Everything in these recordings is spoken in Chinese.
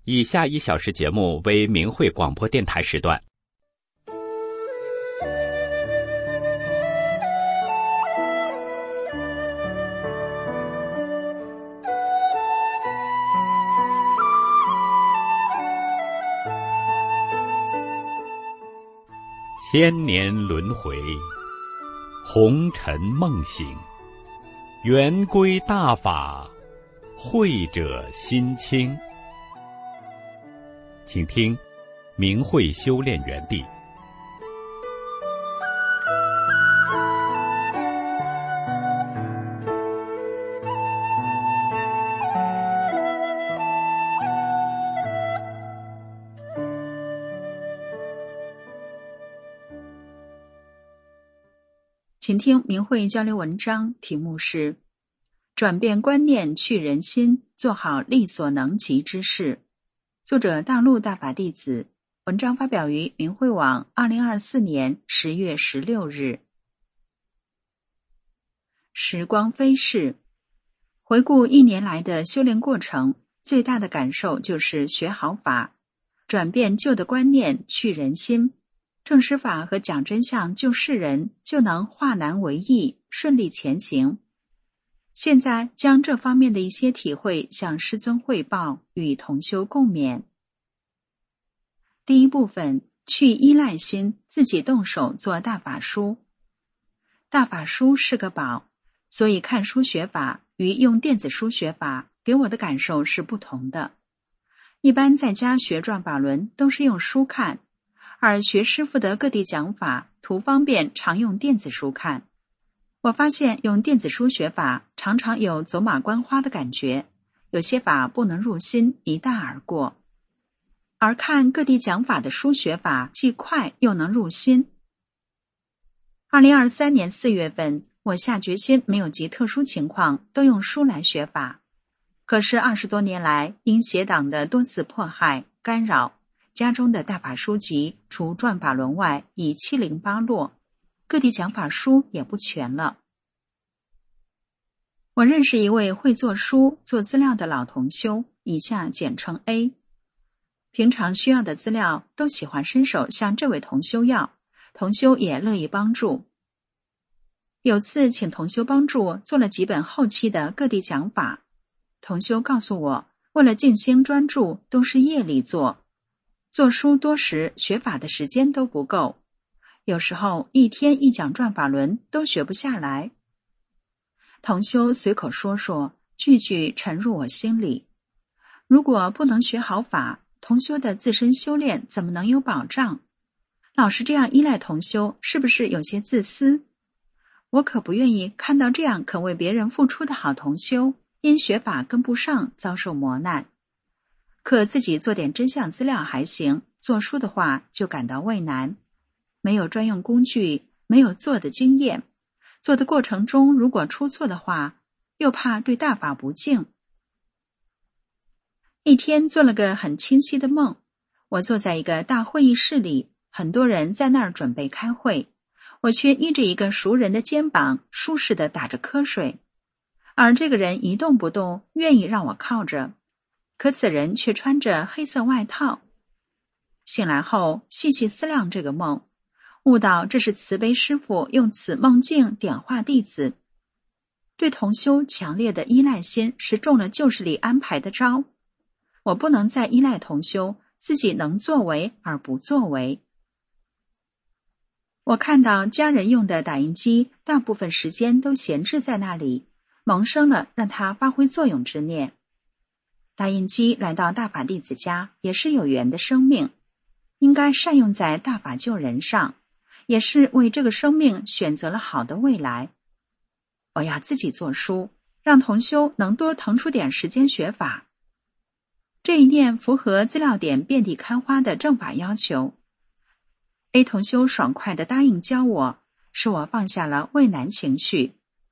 以下1小时节目为明慧广播电台时段。千年轮回，红尘梦醒，圆归大法，慧者心清。请听明慧修炼园地。 请听明慧交流文章，题目是转变观念去人心，做好力所能及之事。作者大陆大法弟子，文章发表于明慧网2024年10月16日。时光飞逝，回顾1年来的修炼过程，最大的感受就是学好法，转变旧的观念去人心，正师法和讲真相救世人，就能化难为易，顺利前行。现在将这方面的一些体会向师尊汇报，与同修共勉。第一部分，去依赖心，自己动手做大法书。大法书是个宝，所以看书学法与用电子书学法给我的感受是不同的。一般在家学转法轮都是用书看，而学师父的各地讲法图方便，常用电子书看。我发现用电子书学法常常有走马观花的感觉，有些法不能入心，一带而过。而看各地讲法的书学法既快又能入心。2023年4月份，我下决心没有极特殊情况都用书来学法。可是20多年来，因邪党的多次迫害干扰，家中的大法书籍除转法轮外已七零八落，各地讲法书也不全了。我认识一位会做书做资料的老同修，以下简称 A。 平常需要的资料都喜欢伸手向这位同修要，同修也乐意帮助。有次请同修帮助做了几本后期的各地讲法，同修告诉我，为了静心专注都是夜里做书多时学法的时间都不够，有时候一天一讲转法轮都学不下来。同修随口说说，句句沉入我心里。如果不能学好法，同修的自身修炼怎么能有保障？老是这样依赖同修，是不是有些自私？我可不愿意看到这样肯为别人付出的好同修，因学法跟不上遭受磨难。可自己做点真相资料还行，做书的话就感到畏难。没有专用工具，没有做的经验，做的过程中如果出错的话，又怕对大法不敬。一天做了个很清晰的梦，我坐在一个大会议室里，很多人在那儿准备开会，我却依着一个熟人的肩膀，舒适地打着瞌睡，而这个人一动不动，愿意让我靠着，可此人却穿着黑色外套。醒来后细细思量这个梦，悟到这是慈悲师父用此梦境点化弟子。对同修强烈的依赖心是中了旧世里安排的招，我不能再依赖同修，自己能作为而不作为。我看到家人用的打印机大部分时间都闲置在那里，萌生了让它发挥作用之念。打印机来到大法弟子家也是有缘的生命，应该善用在大法救人上，也是为这个生命选择了好的未来。我要自己做书，让同修能多腾出点时间学法。这一念符合资料点遍地开花的正法要求。A 同修爽快地答应教我，使我放下了畏难情绪。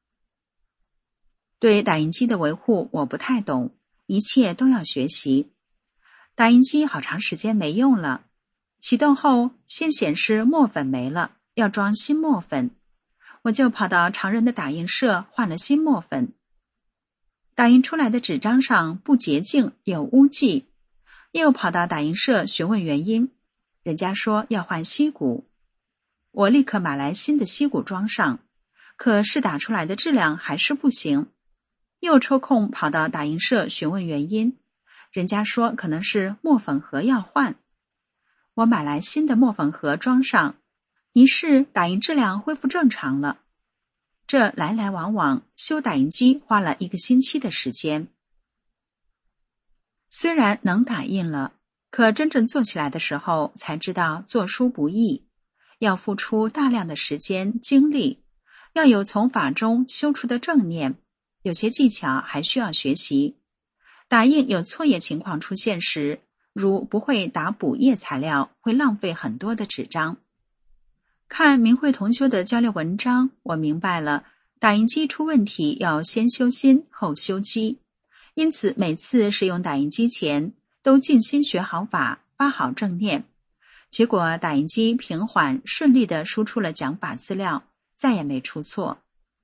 对打印机的维护我不太懂，一切都要学习。打印机好长时间没用了，启动后先显示墨粉没了，要装新墨粉，我就跑到常人的打印社换了新墨粉。打印出来的纸张上不洁净，有污迹， 又跑到打印社询问原因，人家说要换锡鼓。我立刻买来新的锡鼓装上，可试打出来的质量还是不行。又抽空跑到打印社询问原因，人家说可能是墨粉盒要换。我买来新的墨粉盒装上，一试打印质量恢复正常了。这来来往往修打印机花了1个星期的时间。虽然能打印了，可真正做起来的时候才知道做书不易，要付出大量的时间精力，要有从法中修出的正念，有些技巧还需要学习。打印有错页情况出现时，如不会打补页材料，会浪费很多的纸张。看明慧同修的交流文章，我明白了打印机出问题要先修心后修机，因此每次使用打印机前都静心学好法，发好正念。结果打印机平缓顺利地输出了讲法资料，再也没出错。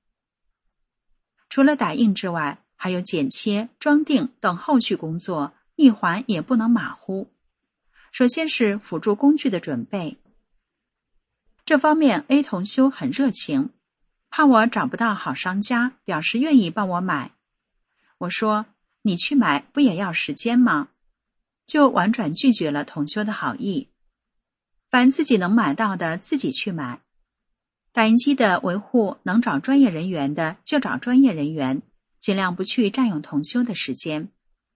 除了打印之外，还有剪切、装订等后续工作，一环也不能马虎。首先是辅助工具的准备，这方面 A 同修很热情，怕我找不到好商家，表示愿意帮我买。我说，你去买不也要时间吗？就婉转拒绝了同修的好意。凡自己能买到的自己去买，打印机的维护能找专业人员的就找专业人员，尽量不去占用同修的时间。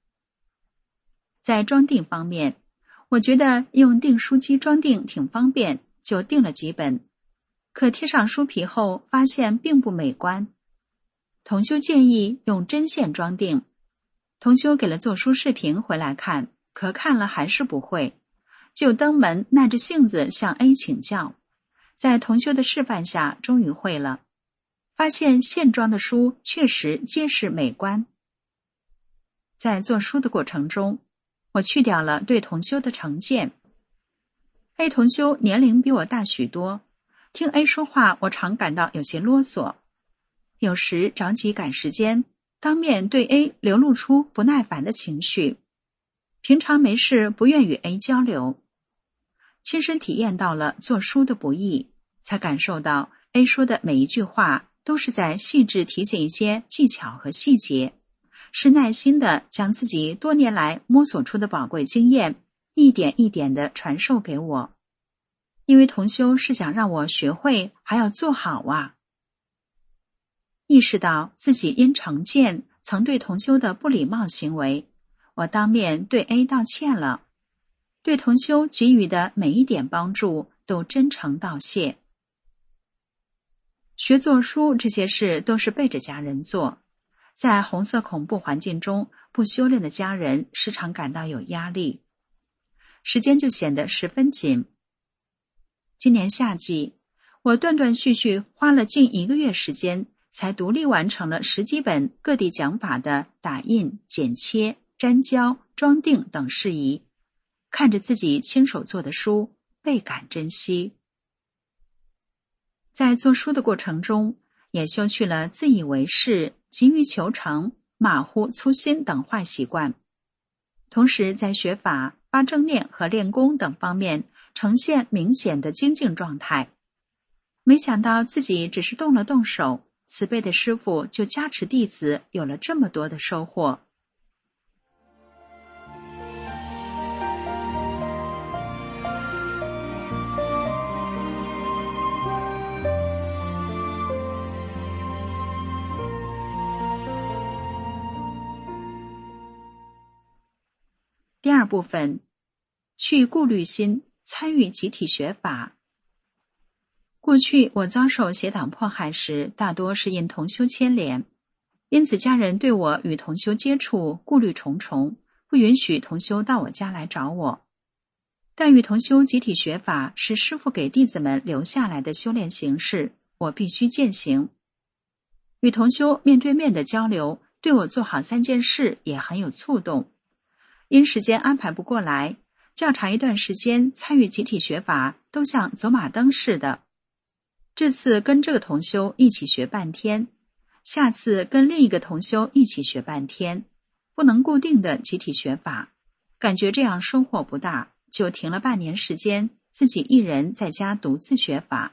在装订方面，我觉得用订书机装订挺方便，就订了几本，可贴上书皮后发现并不美观。同修建议用针线装订，同修给了做书视频回来看，可看了还是不会，就登门耐着性子向 A 请教，在同修的示范下终于会了，发现线装的书确实结实美观。在做书的过程中，我去掉了对同修的成见。A 同修年龄比我大许多，听 A 说话我常感到有些啰嗦，有时着急赶时间，当面对 A 流露出不耐烦的情绪，平常没事不愿与 A 交流。亲身体验到了做书的不易，才感受到 A 说的每一句话都是在细致提醒一些技巧和细节，是耐心地将自己多年来摸索出的宝贵经验一点一点地传授给我。因为同修是想让我学会还要做好啊。意识到自己因成见曾对同修的不礼貌行为，我当面对 A 道歉了，对同修给予的每一点帮助都真诚道谢。学做书这些事都是背着家人做，在红色恐怖环境中，不修炼的家人时常感到有压力，时间就显得十分紧。今年夏季，我断断续续花了近1个月时间，才独立完成了10几本各地讲法的打印、剪切、粘胶、装订等事宜，看着自己亲手做的书，倍感珍惜。在做书的过程中，也修去了自以为是、急于求成、马虎粗心等坏习惯，同时在学法、发正念和练功等方面呈现明显的精进状态。没想到自己只是动了动手，慈悲的师父就加持弟子有了这么多的收获。第二部分，去顾虑心，参与集体学法。过去我遭受邪党迫害时，大多是因同修牵连，因此家人对我与同修接触顾虑重重，不允许同修到我家来找我。但与同修集体学法是师父给弟子们留下来的修炼形式，我必须践行。与同修面对面的交流，对我做好3件事也很有触动。因时间安排不过来，较长一段时间参与集体学法都像走马灯似的。这次跟这个同修一起学半天，下次跟另一个同修一起学半天，不能固定的集体学法。 感觉这样收获不大，就停了半年时间，自己一人在家独自学法。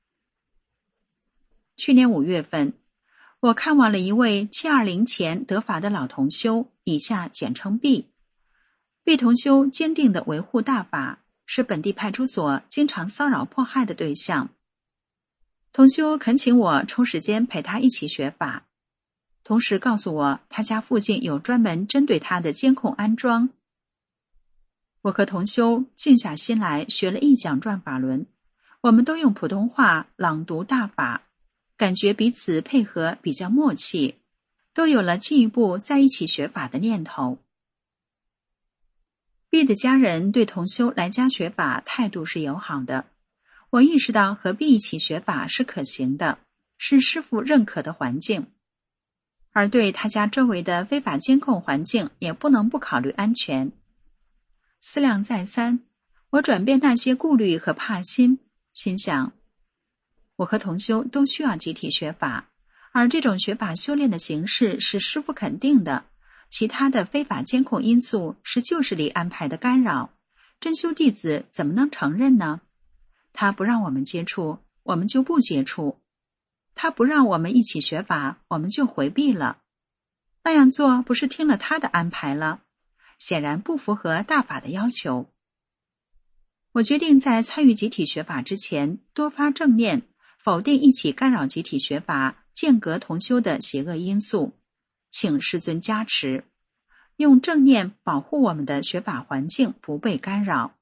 去年5月份，我看望了一位720前得法的老同修，以下简称 B。B 同修坚定地维护大法，是本地派出所经常骚扰迫害的对象。同修恳请我抽时间陪他一起学法，同时告诉我他家附近有专门针对他的监控安装。我和同修静下心来学了一讲转法轮，我们都用普通话朗读大法，感觉彼此配合比较默契，都有了进一步在一起学法的念头。B 的家人对同修来家学法态度是友好的，我意识到和 B 一起学法是可行的，是师父认可的环境。而对他家周围的非法监控环境也不能不考虑安全。思量再三，我转变那些顾虑和怕心，心想，我和同修都需要集体学法，而这种学法修炼的形式是师父肯定的，其他的非法监控因素是旧势力安排的干扰，真修弟子怎么能承认呢？他不让我们接触，我们就不接触；他不让我们一起学法，我们就回避了。那样做不是听了他的安排了？显然不符合大法的要求。我决定在参与集体学法之前，多发正念，否定一起干扰集体学法、间隔同修的邪恶因素，请师尊加持，用正念保护我们的学法环境不被干扰。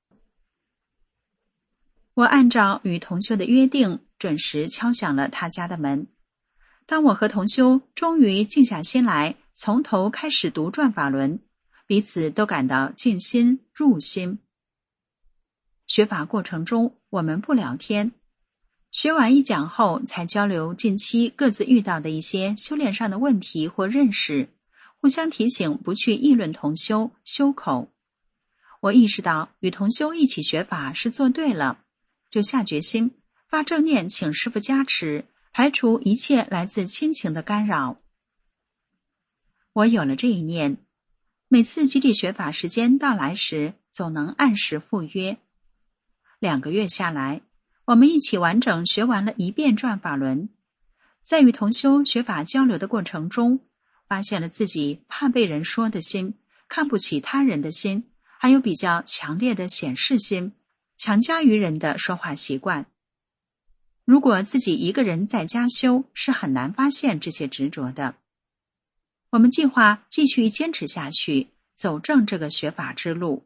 我按照与同修的约定，准时敲响了他家的门。当我和同修终于静下心来，从头开始读转法轮，彼此都感到静心入心。学法过程中，我们不聊天，学完一讲后才交流近期各自遇到的一些修炼上的问题或认识，互相提醒不去议论同修修口。我意识到与同修一起学法是做对了，就下决心发正念请师父加持，排除一切来自亲情的干扰。我有了这一念，每次集体学法时间到来时，总能按时赴约。2个月下来，我们一起完整学完了1遍转法轮。在与同修学法交流的过程中，发现了自己怕被人说的心，看不起他人的心，还有比较强烈的显示心，强加于人的说话习惯。如果自己一个人在家修，是很难发现这些执着的。我们计划继续坚持下去，走正这个学法之路。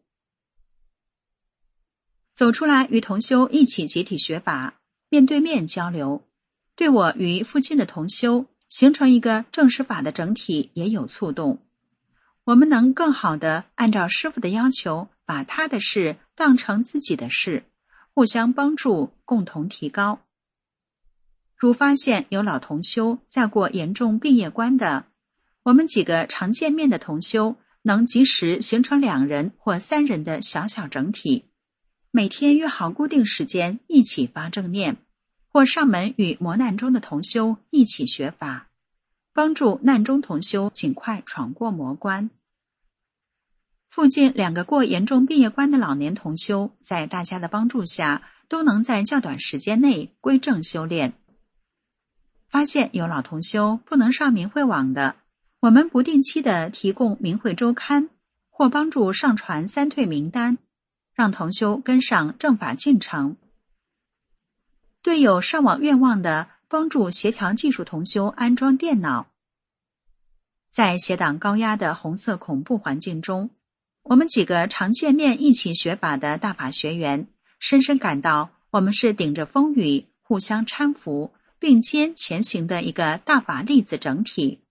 走出来与同修一起集体学法，面对面交流，对我与附近的同修形成一个正师法的整体也有触动。我们能更好地按照师父的要求，把他的事当成自己的事，互相帮助，共同提高。如发现有老同修在过严重病业关的，我们几个常见面的同修能及时形成2人或3人的小小整体，每天约好固定时间一起发正念，或上门与磨难中的同修一起学法，帮助难中同修尽快闯过魔关。附近2个过严重病业关的老年同修，在大家的帮助下，都能在较短时间内归正修炼。发现有老同修不能上明慧网的，我们不定期地提供明慧周刊，或帮助上传3退名单，让同修跟上正法进程。对有上网愿望的，帮助协调技术同修安装电脑。在携党高压的红色恐怖环境中，我们几个常见面一起学法的大法学员，深深感到我们是顶着风雨，互相搀扶，并肩前行的一个大法粒子整体。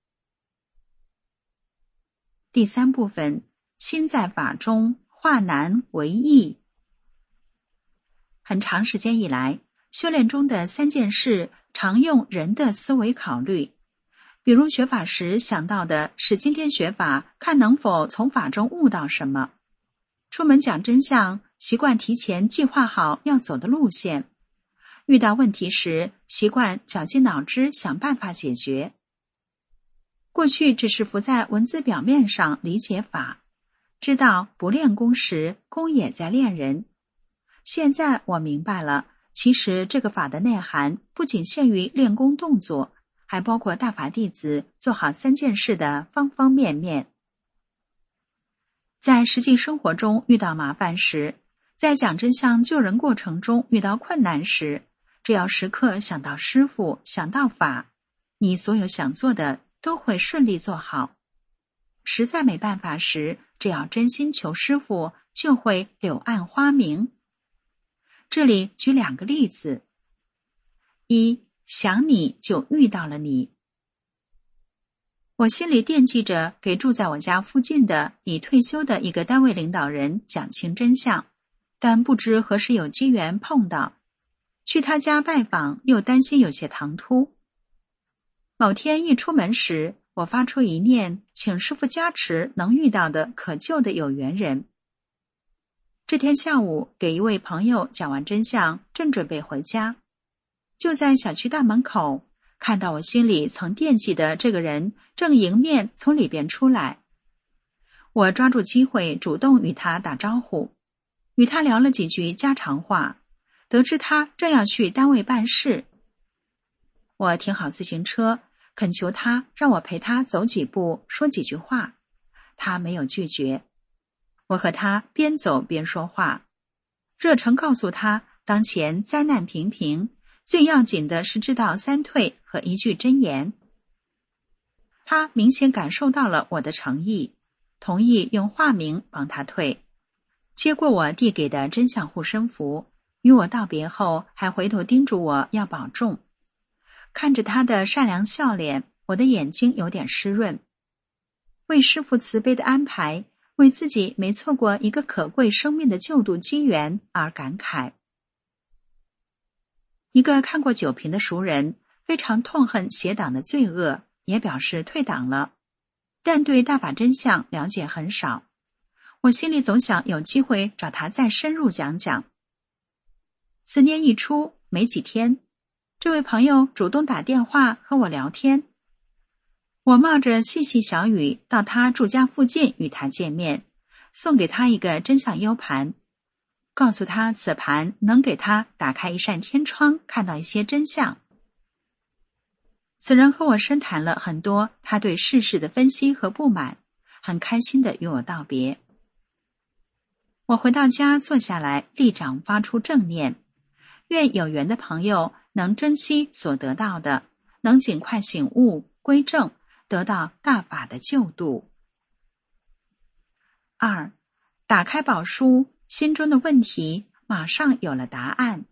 第3部分，心在法中，化难为易。很长时间以来，修炼中的3件事常用人的思维考虑，比如学法时想到的是今天学法，看能否从法中悟到什么；出门讲真相，习惯提前计划好要走的路线；遇到问题时，习惯绞尽脑汁想办法解决。过去只是浮在文字表面上理解法， 知道不练功时，功也在练人。现在我明白了，其实这个法的内涵不仅限于练功动作，还包括大法弟子做好3件事的方方面面。在实际生活中遇到麻烦时，在讲真相救人过程中遇到困难时，只要时刻想到师父，想到法，你所有想做的都会顺利做好。实在没办法时，只要真心求师父，就会柳暗花明。这里举2个例子。1，想你就遇到了你。我心里惦记着给住在我家附近的已退休的一个单位领导人讲清真相，但不知何时有机缘碰到，去他家拜访又担心有些唐突。某天一出门时，我发出一念，请师父加持能遇到的可救的有缘人。这天下午给一位朋友讲完真相，正准备回家，就在小区大门口看到我心里曾惦记的这个人正迎面从里边出来。我抓住机会主动与他打招呼，与他聊了几句家常话，得知他正要去单位办事。我停好自行车，恳求他让我陪他走几步，说几句话。他没有拒绝。我和他边走边说话，热诚告诉他当前灾难频频，最要紧的是知道3退和1句真言。他明显感受到了我的诚意，同意用化名帮他退，接过我递给的真相护身符，与我道别后还回头叮嘱我要保重。看着他的善良笑脸，我的眼睛有点湿润，为师父慈悲的安排，为自己没错过一个可贵生命的救度机缘而感慨。一个看过酒瓶的熟人非常痛恨邪党的罪恶，也表示退党了，但对大法真相了解很少。我心里总想有机会找他再深入讲讲。此念一出，没几天，这位朋友主动打电话和我聊天。我冒着细细小雨到他住家附近与他见面，送给他一个真相 U 盘，告诉他此盘能给他打开一扇天窗，看到一些真相。此人和我深谈了很多他对世事的分析和不满，很开心地与我道别。我回到家坐下来，立掌发出正念，愿有缘的朋友能珍惜所得到的，能尽快醒悟归正，得到大法的救度。2，打开宝书，心中的问题马上有了答案。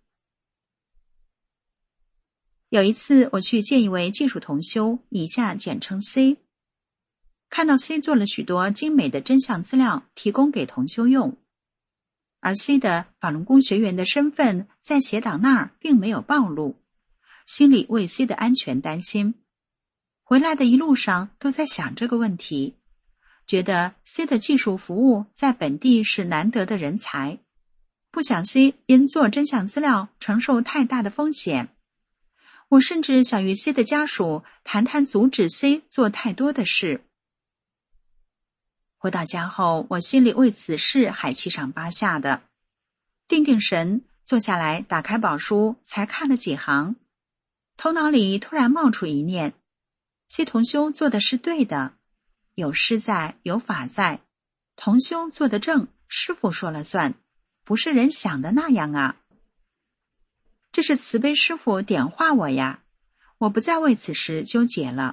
有一次我去见一位技术同修，以下简称 C， 看到 C 做了许多精美的真相资料提供给同修用，而 C 的法轮功学员的身份在邪党那儿并没有暴露，心里为 C 的安全担心。回来的一路上都在想这个问题，觉得 C 的技术服务在本地是难得的人才，不想 C 因做真相资料承受太大的风险。我甚至想与 C 的家属谈谈阻止 C 做太多的事。回到家后，我心里为此事还七上八下的，定定神，坐下来打开宝书，才看了几行，头脑里突然冒出一念：C 同修做的是对的，有师在，有法在，同修做得正，师父说了算，不是人想的那样啊。这是慈悲师父点化我呀，我不再为此事纠结了。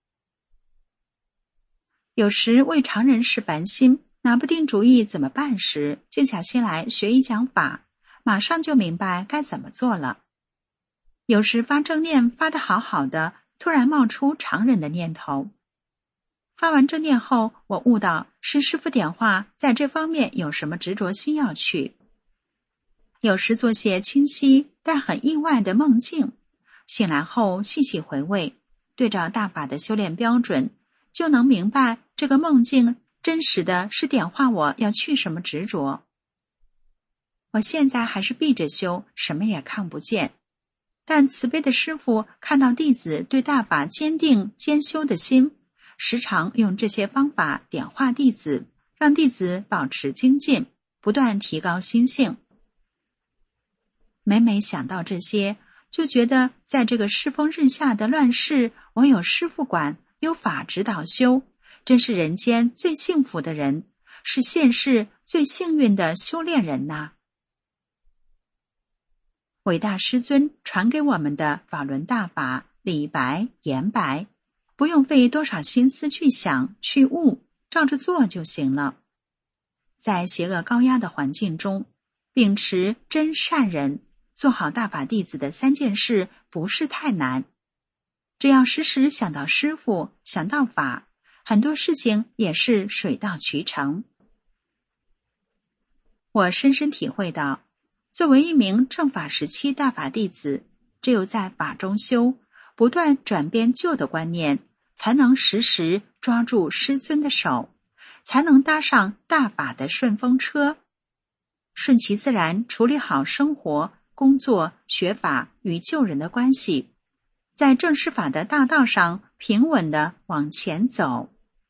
有时为常人事烦心，拿不定主意怎么办时，静下心来学一讲法，马上就明白该怎么做了。有时发正念发得好好的，突然冒出常人的念头。发完正念后，我悟到是师父点化，在这方面有什么执着心要去。有时做些清晰但很意外的梦境，醒来后细细回味，对照大法的修炼标准，就能明白这个梦境真实的是点化我要去什么执着。我现在还是闭着修，什么也看不见，但慈悲的师父看到弟子对大法坚定坚修的心，时常用这些方法点化弟子， 让弟子保持精进，不断提高心性。每每想到这些，就觉得在这个世风日下的乱世，我有师父管，有法指导修，真是人间最幸福的人，是现世最幸运的修炼人呐。伟大师尊传给我们的法轮大法，理白言白，不用费多少心思去想去悟，照着做就行了。在邪恶高压的环境中，秉持真善人，做好大法弟子的3件事不是太难。只要时时想到师父，想到法，很多事情也是水到渠成。我深深体会到，作为一名正法时期大法弟子，只有在法中修，不断转变旧的观念，才能时时抓住师尊的手，才能搭上大法的顺风车，顺其自然处理好生活、工作、学法与救人的关系，在正师法的大道上平稳地往前走。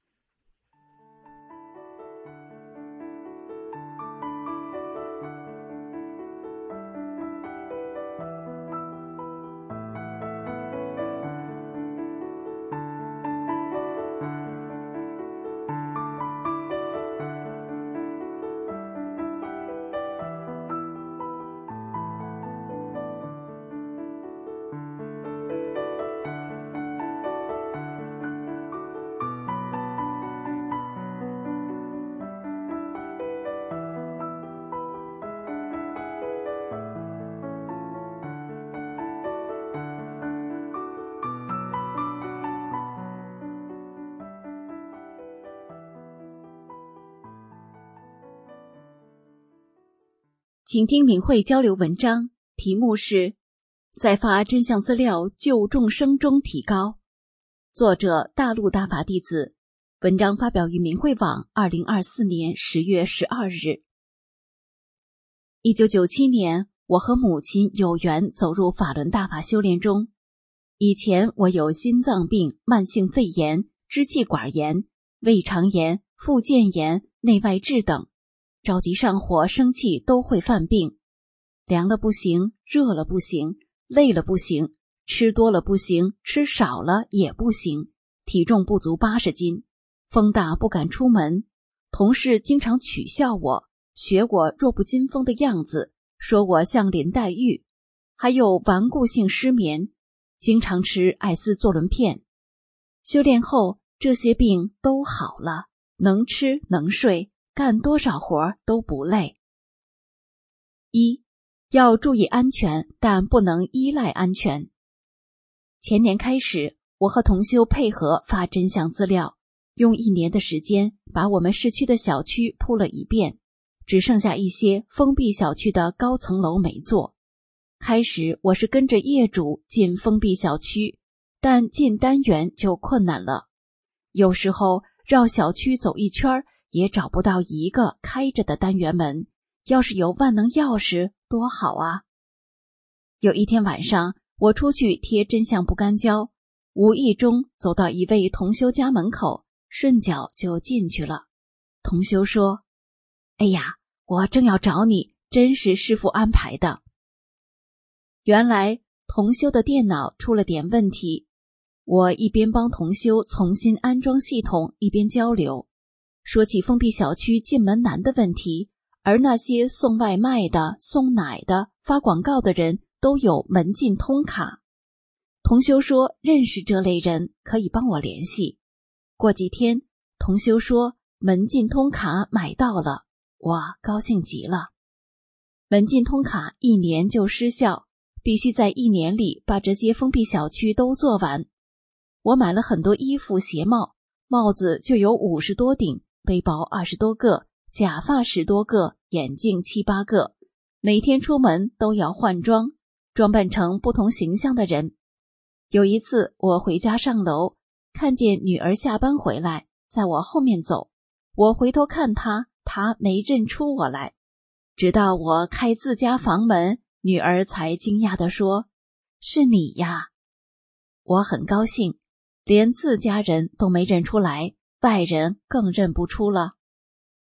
请听明慧交流文章，题目是在发真相资料救众生中提高，作者大陆大法弟子，文章发表于明慧网2024年10月12日。1997年，我和母亲有缘走入法轮大法修炼中。以前我有心脏病、慢性肺炎、支气管炎、胃肠炎、附件炎、内外痔等，着急上火生气都会犯病，凉了不行，热了不行，累了不行，吃多了不行，吃少了也不行，体重不足80斤，风大不敢出门，同事经常取笑我，学我弱不禁风的样子，说我像林黛玉，还有顽固性失眠，经常吃艾司唑仑片。修炼后这些病都好了，能吃能睡，干多少活都不累。1. 要注意安全，但不能依赖安全。前年开始，我和同修配合发真相资料，用1年的时间把我们市区的小区铺了一遍，只剩下一些封闭小区的高层楼没做。开始我是跟着业主进封闭小区，但进单元就困难了，有时候绕小区走一圈也找不到一个开着的单元门，要是有万能钥匙多好啊！有一天晚上，我出去贴真相不干胶，无意中走到一位同修家门口，顺脚就进去了。同修说：“哎呀，我正要找你，真是师父安排的。”原来同修的电脑出了点问题，我一边帮同修重新安装系统，一边交流。说起封闭小区进门难的问题，而那些送外卖的、送奶的、发广告的人都有门禁通卡。同修说认识这类人，可以帮我联系。过几天，同修说门禁通卡买到了，我高兴极了。门禁通卡1年就失效，必须在1年里把这些封闭小区都做完。我买了很多衣服、鞋帽，帽子就有50多顶，背包20多个，假发10多个，眼镜7、8个，每天出门都要换装，装扮成不同形象的人。有一次我回家上楼，看见女儿下班回来，在我后面走，我回头看她，她没认出我来。直到我开自家房门，女儿才惊讶地说：“是你呀。”我很高兴，连自家人都没认出来，外人更认不出了。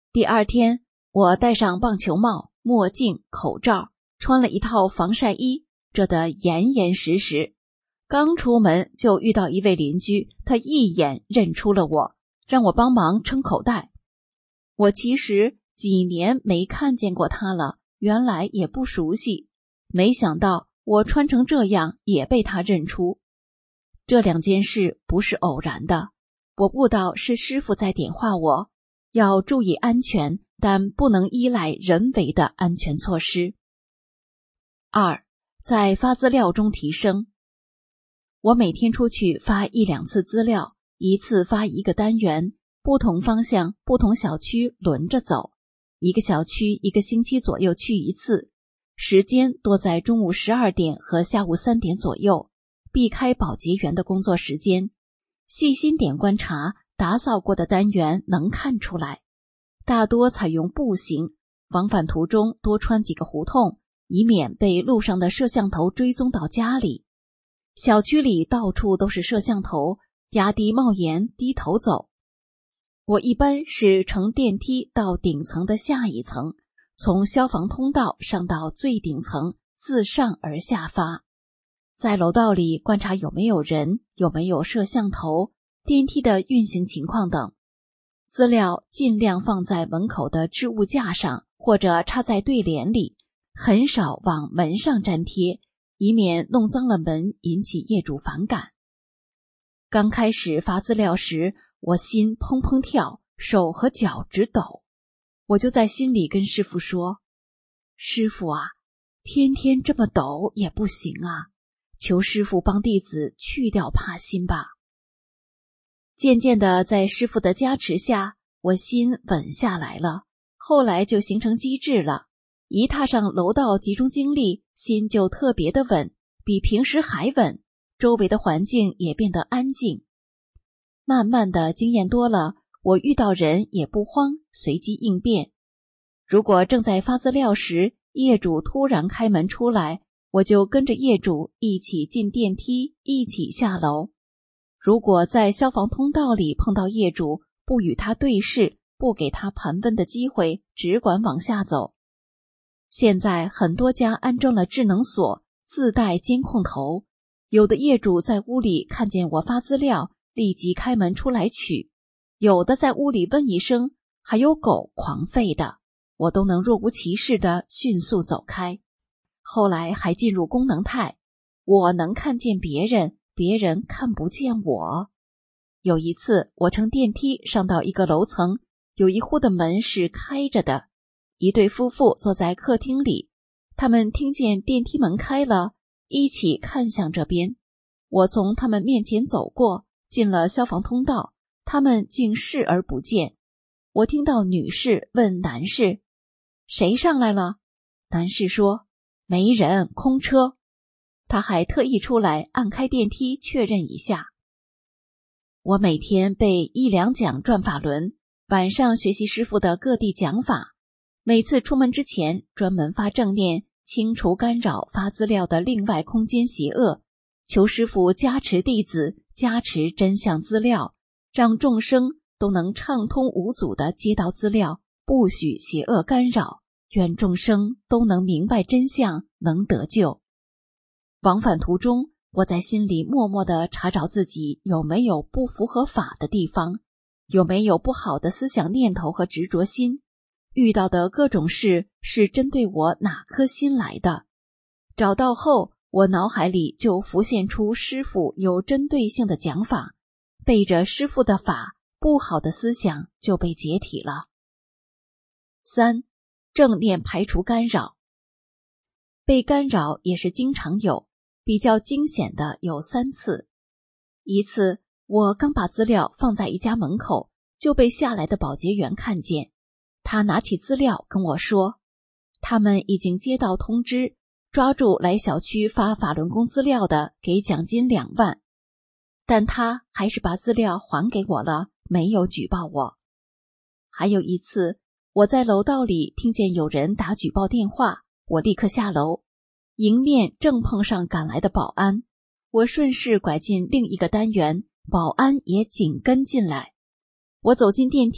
第二天，我戴上棒球帽、墨镜、口罩，穿了一套防晒衣，遮得严严实实。刚出门就遇到一位邻居，他一眼认出了我，让我帮忙撑口袋。我其实几年没看见过他了，原来也不熟悉，没想到我穿成这样也被他认出。这两件事不是偶然的，我悟到是师父在点化我，要注意安全，但不能依赖人为的安全措施。2. 在发资料中提升。我每天出去发1、2次资料，一次发一个单元，不同方向、不同小区轮着走，一个小区1个星期左右去一次，时间多在中午12点和下午3点左右，避开保洁员的工作时间。细心点观察，打扫过的单元能看出来。大多采用步行，往返途中多穿几个胡同，以免被路上的摄像头追踪到家里。小区里到处都是摄像头，压低帽檐，低头走。我一般是乘电梯到顶层的下一层，从消防通道上到最顶层，自上而下发。在楼道里观察有没有人，有没有摄像头，电梯的运行情况等。资料尽量放在门口的置物架上，或者插在对联里，很少往门上粘贴，以免弄脏了门，引起业主反感。刚开始发资料时，我心砰砰跳，手和脚直抖。我就在心里跟师父说：师父啊，天天这么抖也不行啊，求师父帮弟子去掉怕心吧。渐渐的，在师父的加持下，我心稳下来了，后来就形成机制了。一踏上楼道集中精力，心就特别的稳，比平时还稳，周围的环境也变得安静。慢慢的经验多了，我遇到人也不慌，随机应变。如果正在发资料时，业主突然开门出来，我就跟着业主一起进电梯，一起下楼。如果在消防通道里碰到业主，不与他对视，不给他盘问的机会，只管往下走。现在很多家安装了智能锁，自带监控头，有的业主在屋里看见我发资料，立即开门出来取，有的在屋里问一声，还有狗狂吠的，我都能若无其事地迅速走开。后来还进入功能态，我能看见别人，别人看不见我。有一次我乘电梯上到一个楼层，有一户的门是开着的，一对夫妇坐在客厅里，他们听见电梯门开了，一起看向这边。我从他们面前走过，进了消防通道，他们竟视而不见。我听到女士问男士：谁上来了？男士说：没人，空车。他还特意出来按开电梯确认一下。我每天背1、2讲转法轮，晚上学习师父的各地讲法，每次出门之前专门发正念，清除干扰发资料的另外空间邪恶，求师父加持弟子，加持真相资料，让众生都能畅通无阻地接到资料，不许邪恶干扰，愿众生都能明白真相，能得救。往返途中，我在心里默默地查找自己有没有不符合法的地方，有没有不好的思想念头和执着心，遇到的各种事是针对我哪颗心来的。找到后，我脑海里就浮现出师父有针对性的讲法，背着师父的法，不好的思想就被解体了。3. 正念排除干扰。被干扰也是经常有，比较惊险的有3次。一次，我刚把资料放在一家门口，就被下来的保洁员看见。他拿起资料跟我说，他们已经接到通知，抓住来小区发法轮功资料的给奖金2万。但他还是把资料还给我了，没有举报我。还有一次，我在楼道里听见有人打举报电话，我立刻下楼，迎面正碰上赶来的保安，我顺势拐进另一个单元，保安也紧跟进来。我走进电梯，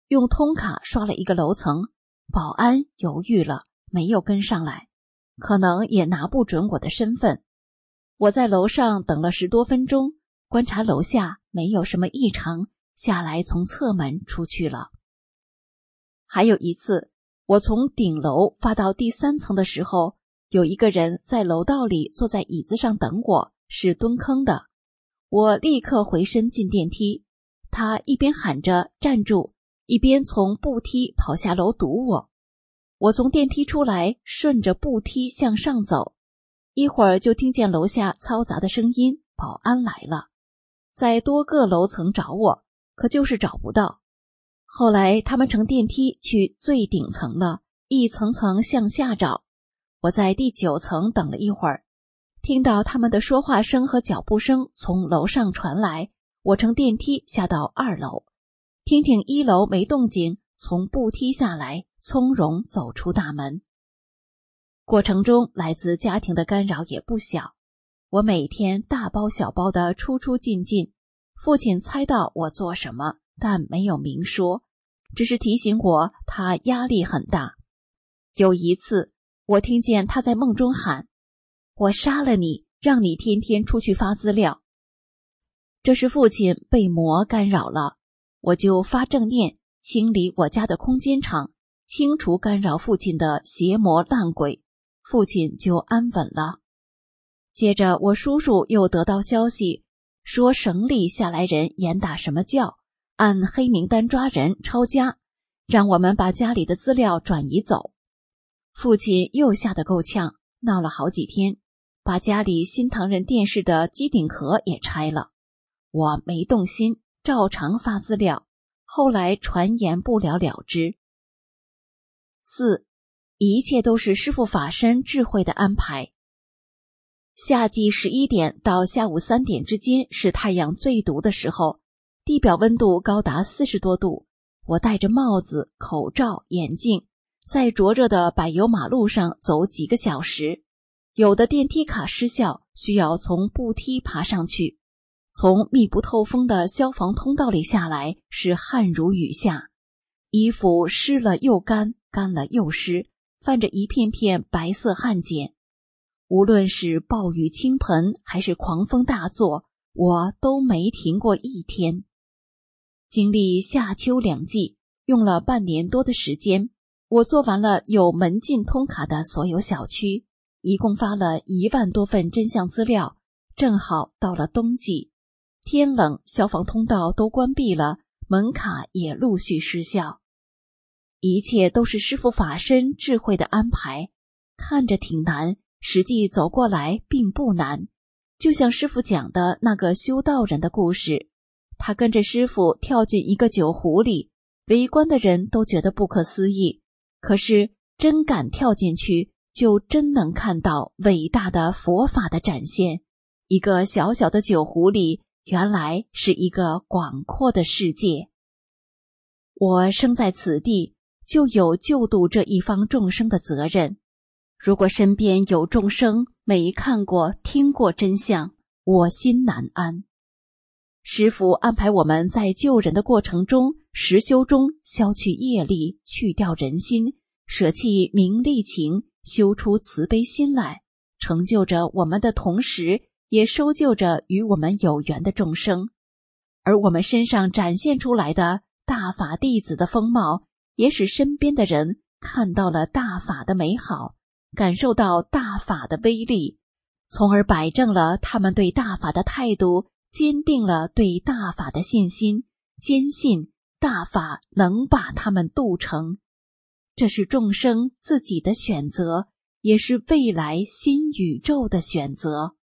用通卡刷了一个楼层，保安犹豫了，没有跟上来，可能也拿不准我的身份。我在楼上等了10多分钟，观察楼下没有什么异常，下来从侧门出去了。还有一次，我从顶楼发到第3层的时候，有一个人在楼道里坐在椅子上等我，是蹲坑的。我立刻回身进电梯，他一边喊着站住，一边从步梯跑下楼堵我。我从电梯出来，顺着步梯向上走，一会儿就听见楼下嘈杂的声音，保安来了，在多个楼层找我，可就是找不到。后来他们乘电梯去最顶层了，一层层向下找。我在第9层等了一会儿，听到他们的说话声和脚步声从楼上传来，我乘电梯下到2楼，听听1楼没动静，从步梯下来，从容走出大门。过程中来自家庭的干扰也不小，我每天大包小包的出出进进，父亲猜到我做什么，但没有明说，只是提醒我他压力很大。有一次，我听见他在梦中喊：“我杀了你，让你天天出去发资料。”这是父亲被魔干扰了，我就发正念，清理我家的空间场，清除干扰父亲的邪魔烂鬼，父亲就安稳了。接着我叔叔又得到消息，说省里下来人严打什么教，按黑名单抓人抄家，让我们把家里的资料转移走。父亲又吓得够呛，闹了好几天，把家里新唐人电视的机顶壳也拆了。我没动心，照常发资料，后来传言不了了之。4. 一切都是师父法身智慧的安排。夏季11点到下午3点之间是太阳最毒的时候，地表温度高达40多度，我戴着帽子、口罩、眼镜，在灼热的柏油马路上走几个小时，有的电梯卡失效，需要从步梯爬上去，从密不透风的消防通道里下来是汗如雨下，衣服湿了又干，干了又湿，泛着一片片白色汗碱。无论是暴雨倾盆还是狂风大作，我都没停过一天。经历夏秋2季，用了半年多的时间，我做完了有门禁通卡的所有小区，一共发了1万多份真相资料。正好到了冬季，天冷，消防通道都关闭了，门卡也陆续失效。一切都是师父法身智慧的安排，看着挺难，实际走过来并不难。就像师父讲的那个修道人的故事，他跟着师父跳进一个酒壶里，围观的人都觉得不可思议，可是真敢跳进去，就真能看到伟大的佛法的展现。一个小小的酒壶里，原来是一个广阔的世界。我生在此地，就有救度这一方众生的责任。如果身边有众生没看过听过真相，我心难安。师父安排我们在救人的过程中，实修中消去业力，去掉人心，舍弃名利情，修出慈悲心来，成就着我们的同时，也收救着与我们有缘的众生。而我们身上展现出来的大法弟子的风貌，也使身边的人看到了大法的美好，感受到大法的威力，从而摆正了他们对大法的态度，坚定了对大法的信心，坚信大法能把他们渡成。这是众生自己的选择，也是未来新宇宙的选择。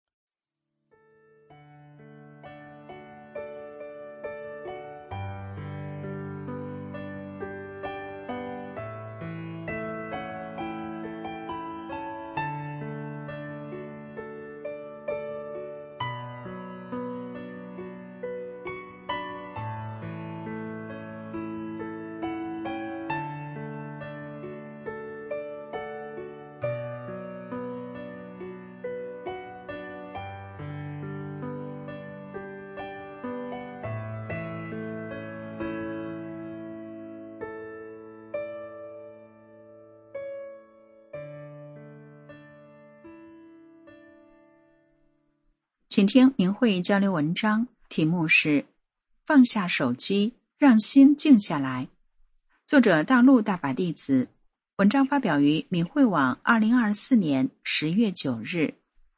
请听明慧交流文章，题目是放下手机，让心静下来。作者大陆大法弟子，文章发表于明慧网2024年10月9日。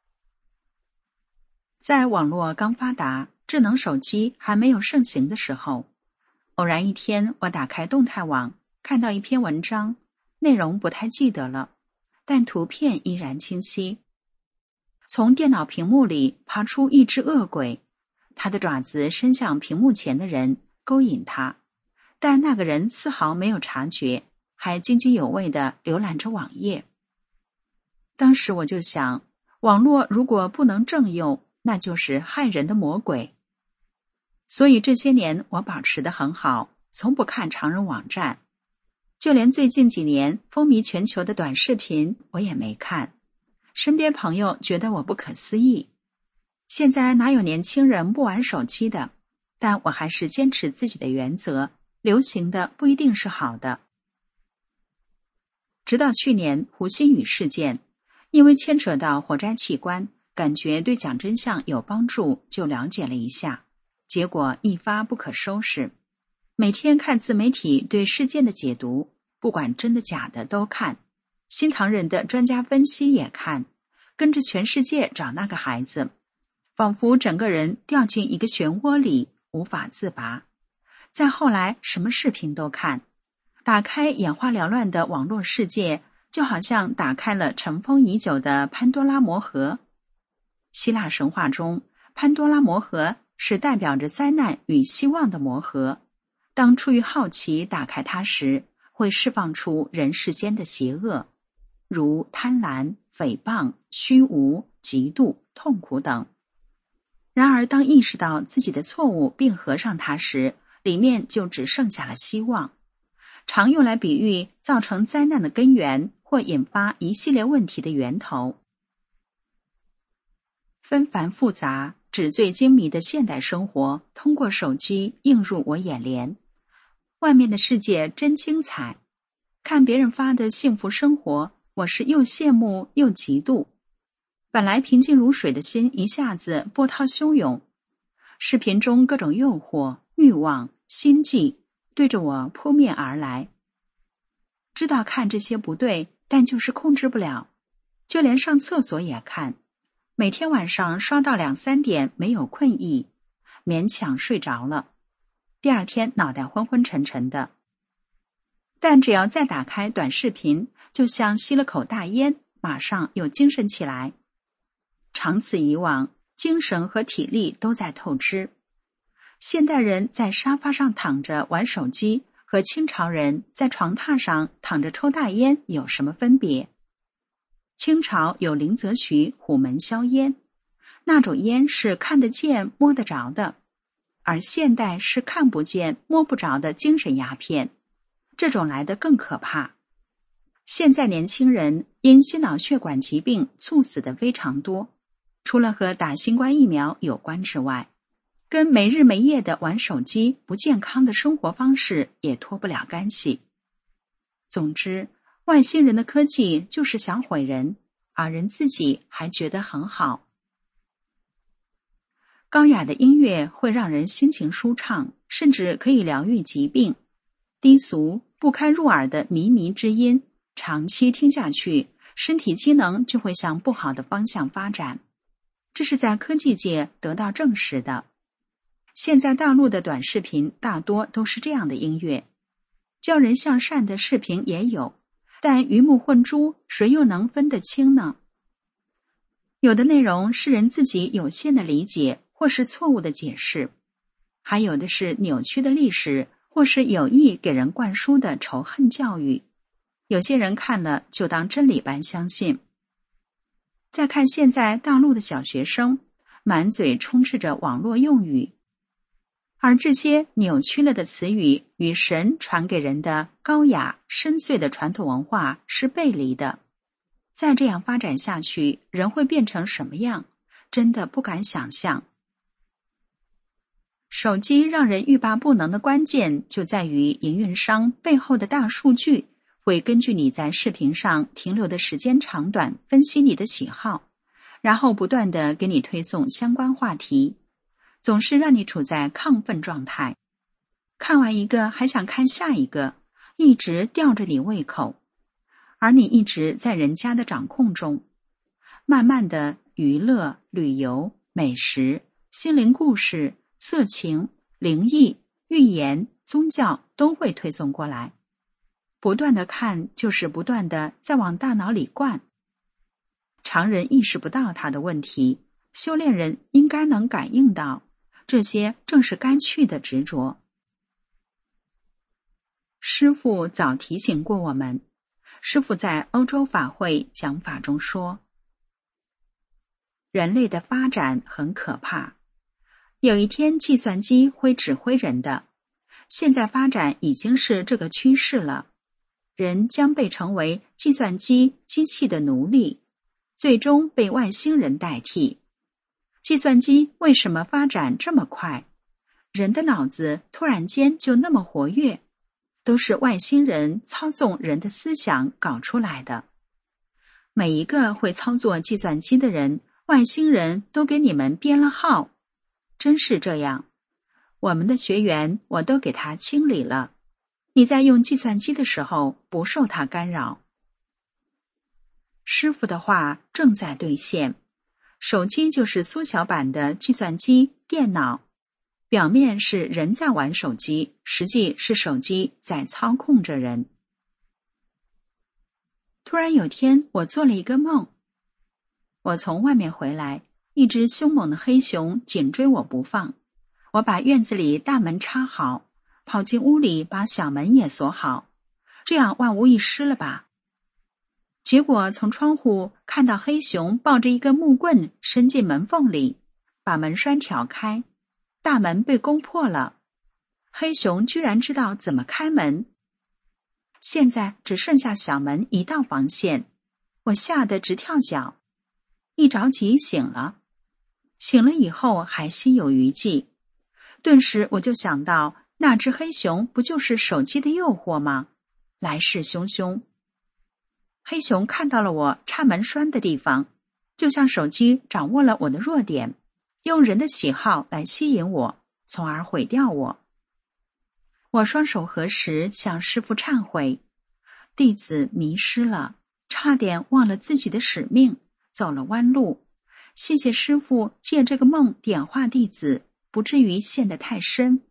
在网络刚发达，智能手机还没有盛行的时候，偶然一天，我打开动态网，看到一篇文章，内容不太记得了，但图片依然清晰。从电脑屏幕里爬出一只恶鬼，他的爪子伸向屏幕前的人，勾引他，但那个人丝毫没有察觉，还津津有味地浏览着网页。当时我就想，网络如果不能正用，那就是害人的魔鬼。所以这些年我保持得很好，从不看常人网站，就连最近几年风靡全球的短视频我也没看。身边朋友觉得我不可思议，现在哪有年轻人不玩手机的？但我还是坚持自己的原则，流行的不一定是好的。直到去年胡鑫宇事件，因为牵扯到火灾器官，感觉对讲真相有帮助，就了解了一下，结果一发不可收拾。每天看自媒体对事件的解读，不管真的假的都看，新唐人的专家分析也看，跟着全世界找那个孩子，仿佛整个人掉进一个漩涡里，无法自拔。再后来什么视频都看，打开眼花缭乱的网络世界，就好像打开了尘封已久的潘多拉魔盒。希腊神话中，潘多拉魔盒是代表着灾难与希望的魔盒，当出于好奇打开它时，会释放出人世间的邪恶，如贪婪、诽谤、虚无、嫉妒、痛苦等。然而当意识到自己的错误并合上它时，里面就只剩下了希望，常用来比喻造成灾难的根源或引发一系列问题的源头。纷繁复杂、纸醉金迷的现代生活通过手机映入我眼帘，外面的世界真精彩，看别人发的幸福生活，我是又羡慕又嫉妒。本来平静如水的心一下子波涛汹涌，视频中各种诱惑、欲望、心计对着我扑面而来。知道看这些不对，但就是控制不了，就连上厕所也看，每天晚上刷到2-3点没有困意，勉强睡着了，第二天脑袋昏昏沉沉的。但只要再打开短视频，就像吸了口大烟，马上又精神起来。长此以往，精神和体力都在透支。现代人在沙发上躺着玩手机，和清朝人在床榻上躺着抽大烟有什么分别？清朝有林则徐虎门销烟，那种烟是看得见摸得着的，而现代是看不见摸不着的精神鸦片，这种来得更可怕。现在年轻人因心脑血管疾病猝死的非常多，除了和打新冠疫苗有关之外，跟没日没夜的玩手机不健康的生活方式也脱不了干系。总之，外星人的科技就是想毁人，而人自己还觉得很好。高雅的音乐会让人心情舒畅，甚至可以疗愈疾病。低俗、不堪入耳的靡靡之音，长期听下去，身体机能就会向不好的方向发展。这是在科技界得到证实的。现在大陆的短视频大多都是这样的音乐，教人向善的视频也有，但鱼目混珠，谁又能分得清呢？有的内容是人自己有限的理解，或是错误的解释，还有的是扭曲的历史，或是有意给人灌输的仇恨教育。有些人看了就当真理般相信。再看现在大陆的小学生，满嘴充斥着网络用语，而这些扭曲了的词语与神传给人的高雅深邃的传统文化是背离的。再这样发展下去，人会变成什么样？真的不敢想象。手机让人欲罢不能的关键就在于营运商背后的大数据会根据你在视频上停留的时间长短分析你的喜好， 然后不断地给你推送相关话题，总是让你处在亢奋状态。看完一个还想看下一个，一直吊着你胃口，而你一直在人家的掌控中。慢慢的，娱乐、旅游、美食、心灵故事、色情、灵异、预言、宗教都会推送过来。不断的看，就是不断的在往大脑里灌。常人意识不到他的问题，修炼人应该能感应到，这些正是该去的执着。师父早提醒过我们，师父在欧洲法会讲法中说，人类的发展很可怕，有一天计算机会指挥人的，现在发展已经是这个趋势了，人将被成为计算机机器的奴隶，最终被外星人代替。计算机为什么发展这么快？人的脑子突然间就那么活跃，都是外星人操纵人的思想搞出来的。每一个会操作计算机的人，外星人都给你们编了号，真是这样。我们的学员我都给他清理了，你在用计算机的时候不受他干扰。师父的话正在兑现，手机就是缩小版的计算机、电脑，表面是人在玩手机，实际是手机在操控着人。突然有天，我做了一个梦，我从外面回来，一只凶猛的黑熊紧追我不放，我把院子里大门插好，跑进屋里把小门也锁好，这样万无一失了吧。结果从窗户看到黑熊抱着一根木棍伸进门缝里，把门栓挑开，大门被攻破了。黑熊居然知道怎么开门，现在只剩下小门一道防线，我吓得直跳脚，一着急醒了。醒了以后还心有余悸，顿时我就想到，那只黑熊不就是手机的诱惑吗？来势汹汹。黑熊看到了我插门栓的地方，就像手机掌握了我的弱点，用人的喜好来吸引我，从而毁掉我。我双手合十向师父忏悔，弟子迷失了，差点忘了自己的使命，走了弯路。谢谢师父借这个梦点化弟子，不至于陷得太深。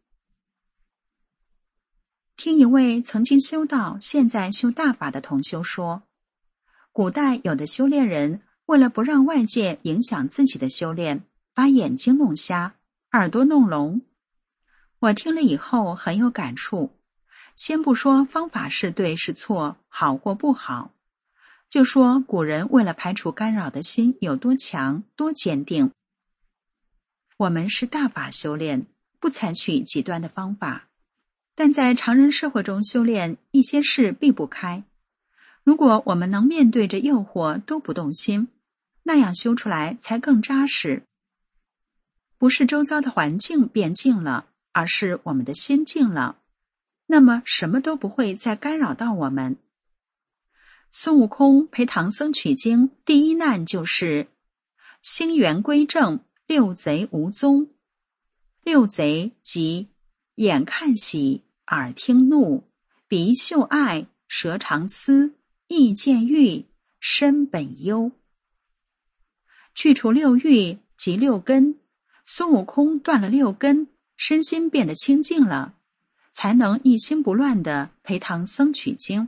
听一位曾经修道现在修大法的同修说，古代有的修炼人为了不让外界影响自己的修炼，把眼睛弄瞎，耳朵弄聋。我听了以后很有感触，先不说方法是对是错，好或不好，就说古人为了排除干扰的心有多强多坚定。我们是大法修炼，不采取极端的方法，但在常人社会中修炼，一些事避不开。如果我们能面对着诱惑都不动心，那样修出来才更扎实。不是周遭的环境变静了，而是我们的心静了，那么什么都不会再干扰到我们。孙悟空陪唐僧取经，第一难就是心源归正，六贼无踪。六贼即眼看喜，耳听怒，鼻嗅爱，舌尝思，意见欲，身本忧。去除六欲即六根，孙悟空断了六根，身心变得清净了，才能一心不乱地陪唐僧取经。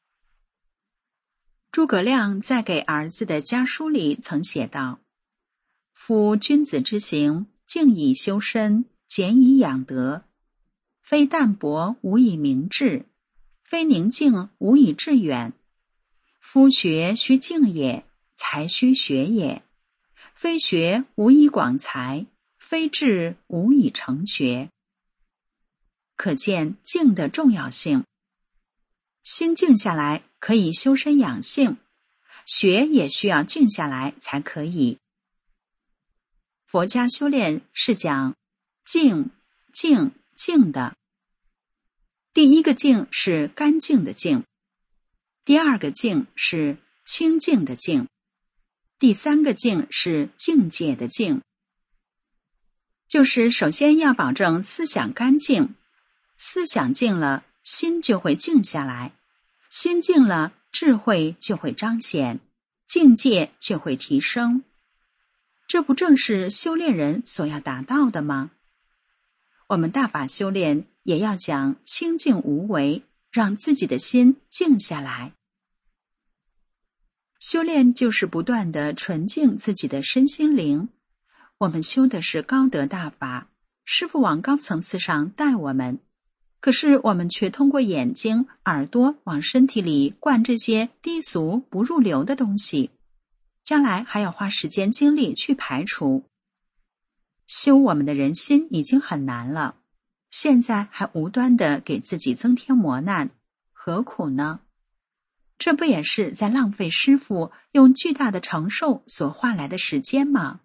诸葛亮在给儿子的家书里曾写道，夫君子之行，静以修身，俭以养德，非淡泊无以明志，非宁静无以致远。夫学须静也，才须学也，非学无以广才，非志无以成学。可见静的重要性。心静下来可以修身养性，学也需要静下来才可以。佛家修炼是讲静静静的。第一个静是干净的静，第二个静是清净的静。 第3个境是境界的境，就是首先要保证思想干净，思想净了，心就会静下来，心静了，智慧就会彰显，境界就会提升。这不正是修炼人所要达到的吗？我们大法修炼也要讲清净无为，让自己的心静下来。修炼就是不断地纯净自己的身心灵。我们修的是高德大法，师父往高层次上带我们，可是我们却通过眼睛、耳朵往身体里灌这些低俗不入流的东西，将来还要花时间精力去排除。修我们的人心已经很难了，现在还无端地给自己增添磨难，何苦呢？这不也是在浪费师父用巨大的承受所换来的时间吗？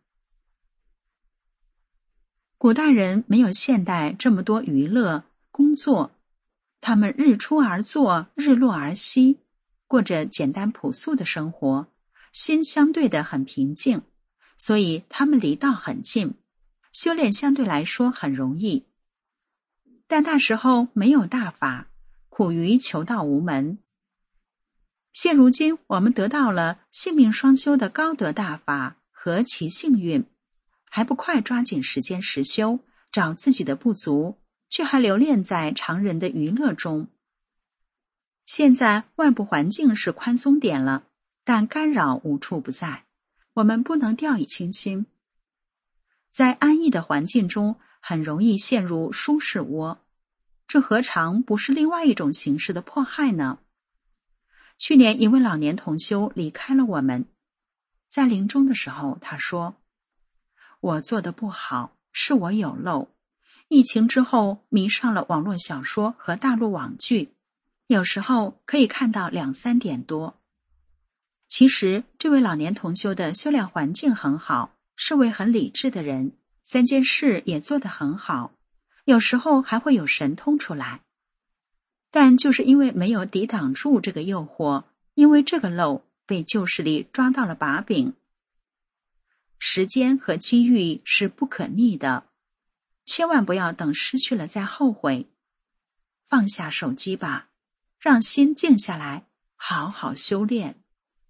古代人没有现代这么多娱乐工作，他们日出而作，日落而息，过着简单朴素的生活，心相对的很平静，所以他们离道很近，修炼相对来说很容易。但那时候没有大法，苦于求道无门。现如今我们得到了性命双修的高德大法，何其幸运！还不快抓紧时间实修，找自己的不足，却还留恋在常人的娱乐中。现在外部环境是宽松点了，但干扰无处不在，我们不能掉以轻心。在安逸的环境中，很容易陷入舒适窝，这何尝不是另外一种形式的迫害呢？去年一位老年同修离开了我们，在临终的时候他说，我做得不好，是我有漏，疫情之后迷上了网络小说和大陆网剧，有时候可以看到2、3点多。其实这位老年同修的修炼环境很好，是位很理智的人，3件事也做得很好，有时候还会有神通出来。但就是因为没有抵挡住这个诱惑，因为这个漏被旧势力抓到了把柄。时间和机遇是不可逆的，千万不要等失去了再后悔。放下手机吧，让心静下来，好好修炼。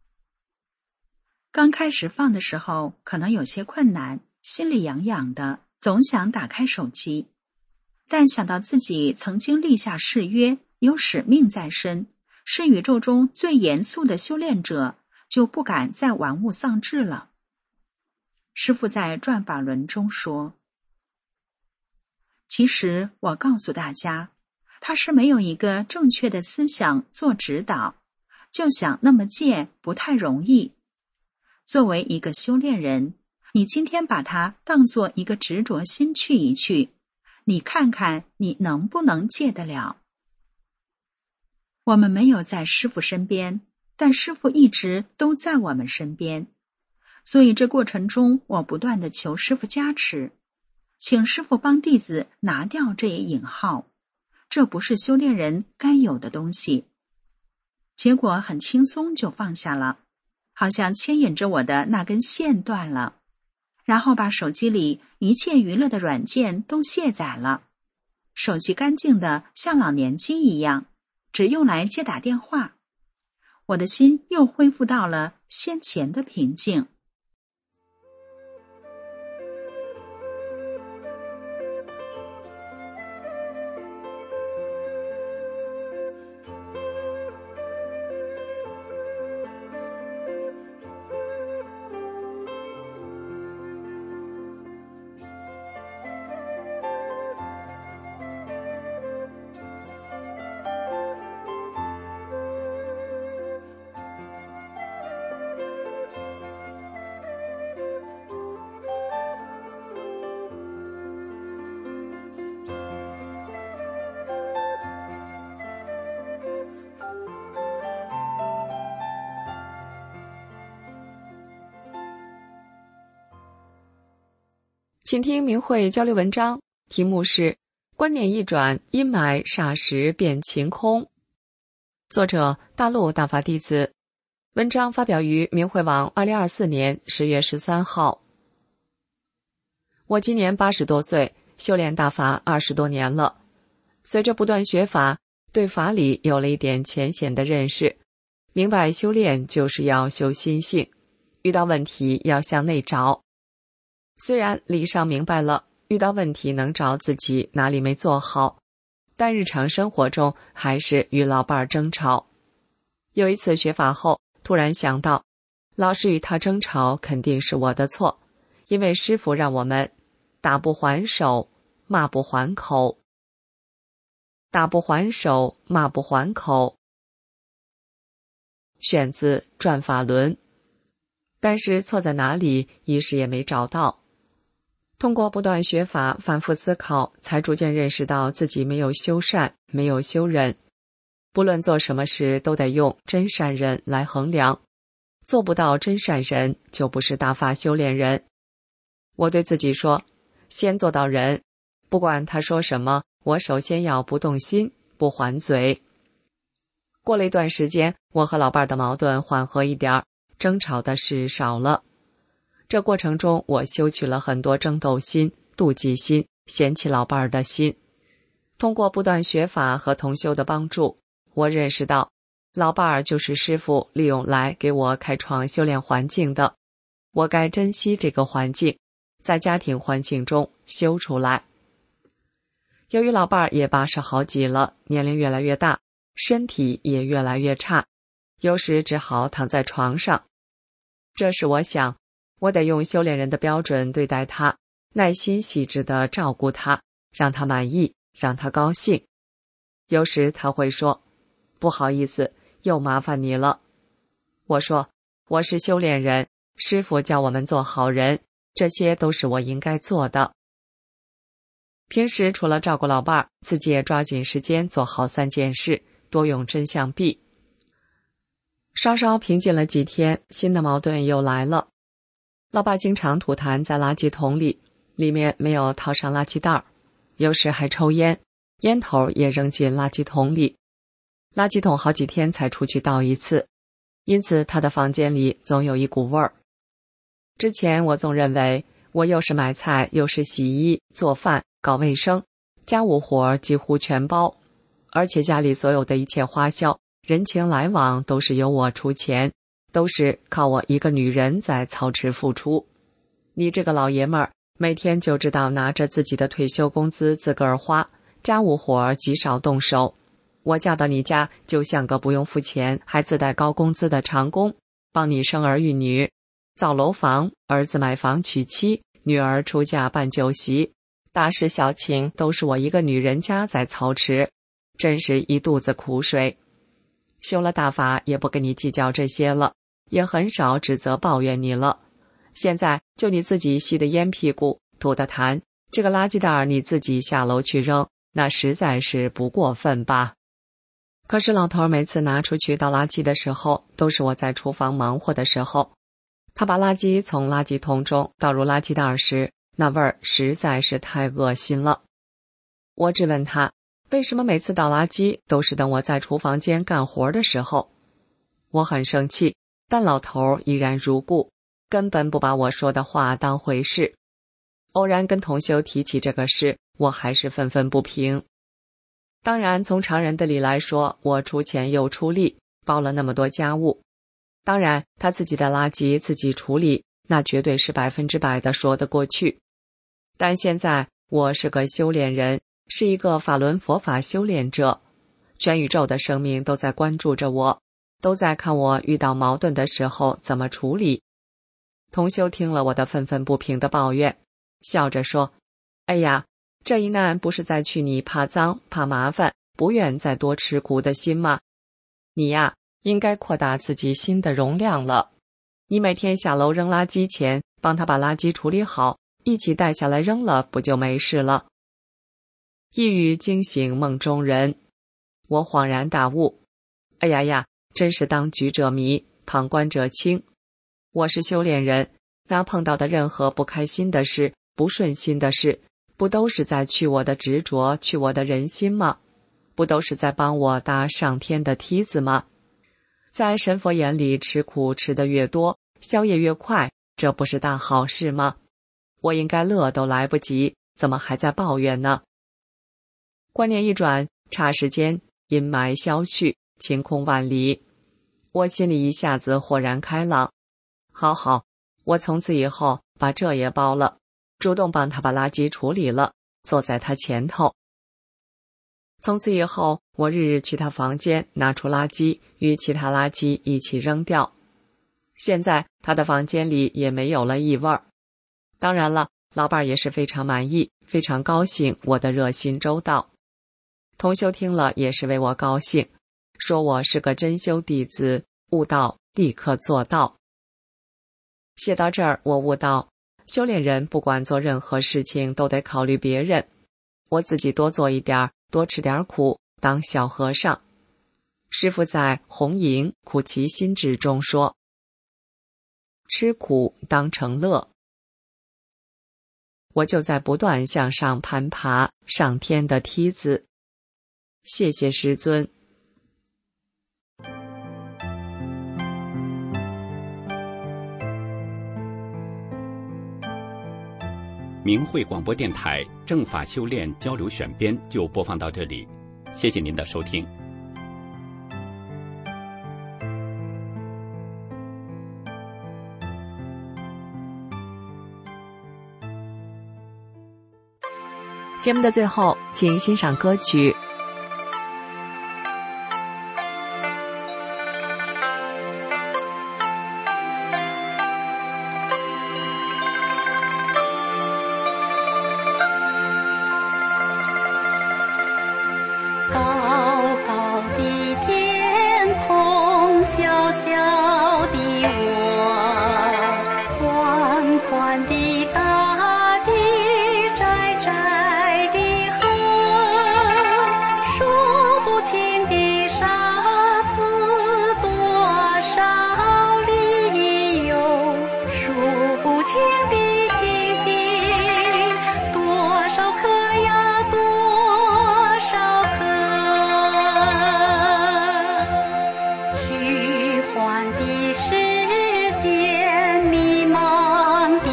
刚开始放的时候可能有些困难，心里痒痒的，总想打开手机。但想到自己曾经立下誓约，有使命在身，是宇宙中最严肃的修炼者，就不敢再玩物丧志了。师父在转法轮中说，其实我告诉大家，他是没有一个正确的思想做指导，就想那么戒不太容易。作为一个修炼人，你今天把它当作一个执着心去一去，你看看你能不能戒得了。我们没有在师父身边，但师父一直都在我们身边，所以这过程中我不断地求师父加持，请师父帮弟子拿掉这一引号，这不是修炼人该有的东西。结果很轻松就放下了，好像牵引着我的那根线断了，然后把手机里一切娱乐的软件都卸载了，手机干净的像老年机一样，只用来接打电话。我的心又恢复到了先前的平静。 请听明慧交流文章，题目是观念一转，阴霾霎时变晴空。作者大陆大法弟子。 文章发表于明慧网2024年10月13号。我今年80多岁，修炼大法20多年了。随着不断学法，对法理有了一点浅显的认识，明白修炼就是要修心性，遇到问题要向内找。虽然理上明白了，遇到问题能找自己哪里没做好，但日常生活中还是与老伴儿争吵。有一次学法后，突然想到，老是与他争吵肯定是我的错，因为师父让我们打不还手，骂不还口。打不还手，骂不还口。选自《转法轮》，但是错在哪里，一时也没找到。通过不断学法，反复思考，才逐渐认识到自己没有修善，没有修忍。不论做什么事，都得用真善忍来衡量。做不到真善忍，就不是大法修炼人。我对自己说，先做到忍，不管他说什么，我首先要不动心，不还嘴。过了一段时间，我和老伴的矛盾缓和一点，争吵的事少了。这过程中，我修去了很多争斗心、妒忌心、嫌弃老伴的心。通过不断学法和同修的帮助，我认识到，老伴就是师父利用来给我开创修炼环境的，我该珍惜这个环境，在家庭环境中修出来。由于老伴也80好几了，年龄越来越大，身体也越来越差，有时只好躺在床上。这时我想，我得用修炼人的标准对待他，耐心细致地照顾他，让他满意，让他高兴。有时他会说，不好意思，又麻烦你了。我说，我是修炼人，师父教我们做好人，这些都是我应该做的。平时除了照顾老伴，自己也抓紧时间做好3件事，多用真相币。稍稍平静了几天，新的矛盾又来了。老爸经常吐痰在垃圾桶里，里面没有套上垃圾袋，有时还抽烟，烟头也扔进垃圾桶里。垃圾桶好几天才出去倒一次，因此他的房间里总有一股味儿。之前我总认为我又是买菜又是洗衣做饭搞卫生，家务活几乎全包，而且家里所有的一切花销人情来往都是由我出钱，都是靠我一个女人在操持付出。你这个老爷们儿每天就知道拿着自己的退休工资自个儿花，家务活极少动手。我嫁到你家就像个不用付钱还自带高工资的长工，帮你生儿育女，造楼房，儿子买房娶妻，女儿出嫁办酒席，大事小情都是我一个女人家在操持，真是一肚子苦水。修了大法也不跟你计较这些了，也很少指责抱怨你了。现在就你自己吸的烟屁股吐的痰，这个垃圾袋你自己下楼去扔，那实在是不过分吧。可是老头每次拿出去倒垃圾的时候，都是我在厨房忙活的时候。他把垃圾从垃圾桶中倒入垃圾袋时，那味儿实在是太恶心了。我质问他，为什么每次倒垃圾都是等我在厨房间干活的时候？我很生气，但老头依然如故，根本不把我说的话当回事。偶然跟同修提起这个事，我还是愤愤不平。当然，从常人的理来说，我出钱又出力，包了那么多家务。当然，他自己的垃圾自己处理，那绝对是100%的说得过去。但现在我是个修炼人，是一个法轮佛法修炼者，全宇宙的生命都在关注着我，都在看我遇到矛盾的时候怎么处理。同修听了我的愤愤不平的抱怨，笑着说，哎呀，这一难不是在去你怕脏怕麻烦不愿再多吃苦的心吗？你呀，应该扩大自己心的容量了。你每天下楼扔垃圾前，帮他把垃圾处理好，一起带下来扔了，不就没事了？一语惊醒梦中人，我恍然大悟。哎呀呀，真是当局者迷，旁观者清。我是修炼人，那碰到的任何不开心的事、不顺心的事，不都是在去我的执着，去我的人心吗？不都是在帮我搭上天的梯子吗？ 在神佛眼里，吃苦吃得越多，消业越快，这不是大好事吗？我应该乐都来不及，怎么还在抱怨呢？观念一转，霎时间阴霾消去，晴空万里，我心里一下子豁然开朗。好，我从此以后把这也包了，主动帮他把垃圾处理了，坐在他前头。从此以后，我日日去他房间拿出垃圾，与其他垃圾一起扔掉。现在他的房间里也没有了异味儿。当然了，老伴儿也是非常满意，非常高兴我的热心周到。同修听了也是为我高兴，说我是个真修弟子，悟道立刻做到。写到这儿，我悟到，修炼人不管做任何事情都得考虑别人，我自己多做一点，多吃点苦，当小和尚。师父在《红营苦其心志》中说，吃苦当成乐。我就在不断向上攀爬，上天的梯子。谢谢师尊。 明慧广播电台正法修炼交流选编就播放到这里，谢谢您的收听。 节目的最后，请欣赏歌曲。 高高的天空，小小的我，宽宽的大地，窄窄的河，数不清的沙子，多少里有，数不清的星星，多少颗呀，多少颗。虚幻的世界，迷茫的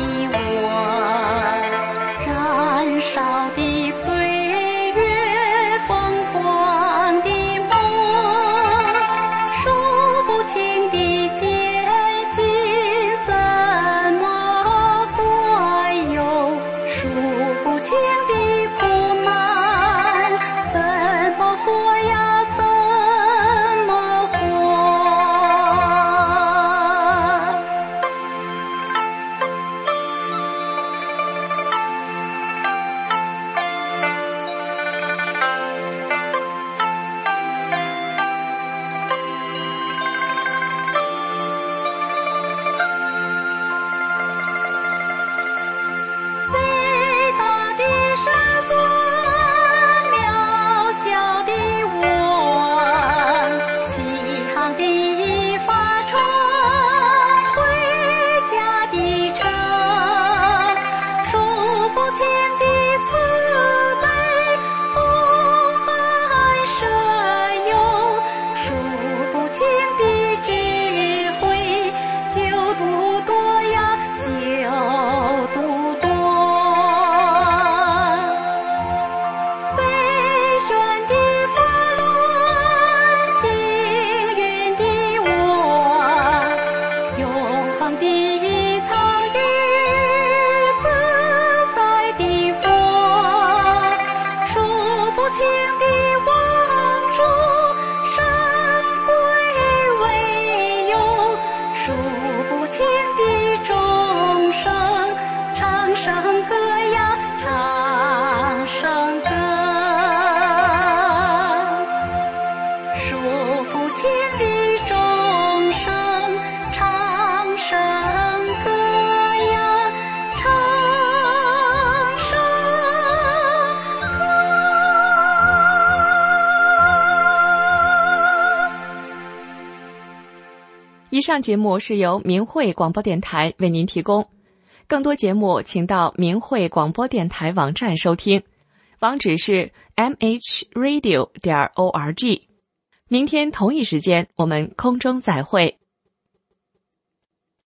我，燃烧的岁月，疯狂的梦，数不清的艰辛，怎么过有，数不清的苦难，怎么活呀，怎么活。伟大的神尊，渺小的我，启航的法船，回家的车，数不清的慈悲，风帆摄游，数不清的智慧，救度多呀，救度多。飞旋的法轮，幸运的我，永恒的藏于自在的佛，数不清的望主，神归为有，数不清的众生，唱声歌呀，唱声歌，数不清的众生，唱声歌呀，唱声歌。 以上节目是由明慧广播电台为您提供，更多节目请到明慧广播电台网站收听，网址是mhradio.org。 明天同一时间，我们空中再会。